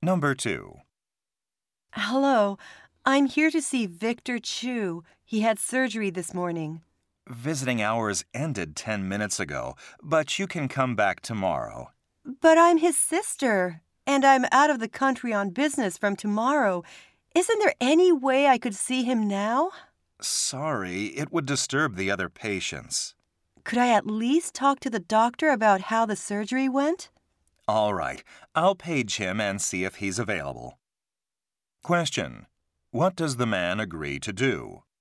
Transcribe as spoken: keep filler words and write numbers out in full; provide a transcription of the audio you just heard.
Number two. Hello, I'm here to see Victor Chu. He had surgery this morning. Visiting hours ended ten minutes ago, but you can come back tomorrow. But I'm his sister, and I'm out of the country on business from tomorrow. Isn't there any way I could see him now? Sorry, it would disturb the other patients. Could I at least talk to the doctor about how the surgery went? All right, I'll page him and see if he's available. Question. What does the man agree to do?